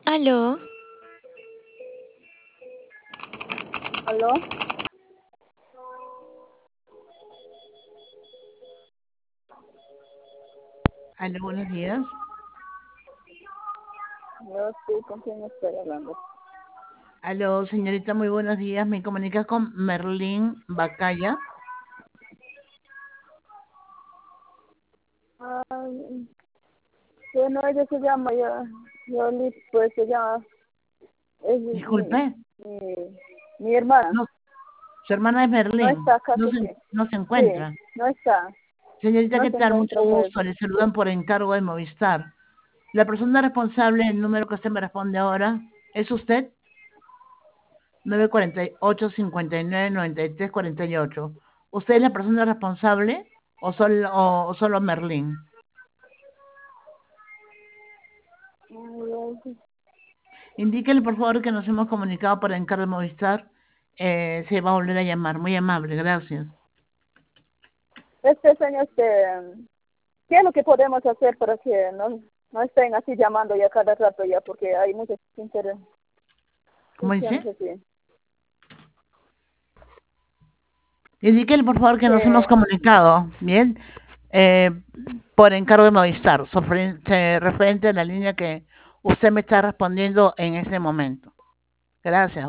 Aló, ¿Aló? Aló, buenos días. Yo sí, ¿con quién estoy hablando? Aló, señorita, muy buenos días. Me comunica con Merlín Bacaya. Ah, bueno, ella se llama, Yoli, pues ella es Disculpe, mi, mi hermana. no, su hermana es No Merlín. está acá, No que se, sí. no se Sí, encuentra. no está. Señorita, No ¿qué se tal? Mucho encuentra, pues. gusto. Le saludan por encargo de Movistar. La persona responsable, el número que usted me responde ahora, ¿es usted? 948-59-93-48. ¿Usted es la persona responsable o solo Merlín? Ay, Indíquele, por favor, que nos hemos comunicado por encargo de Movistar. Se va a volver a llamar. Muy amable, gracias. señor, ¿qué es lo que podemos hacer para que no estén así llamando ya cada rato ya? Porque hay muchas ¿Cómo intenciones dice? así. Indíquele, por favor, que nos hemos Que, comunicado, ¿bien? Eh, por encargo de Movistar, referente a la línea que usted me está respondiendo en ese momento. Gracias.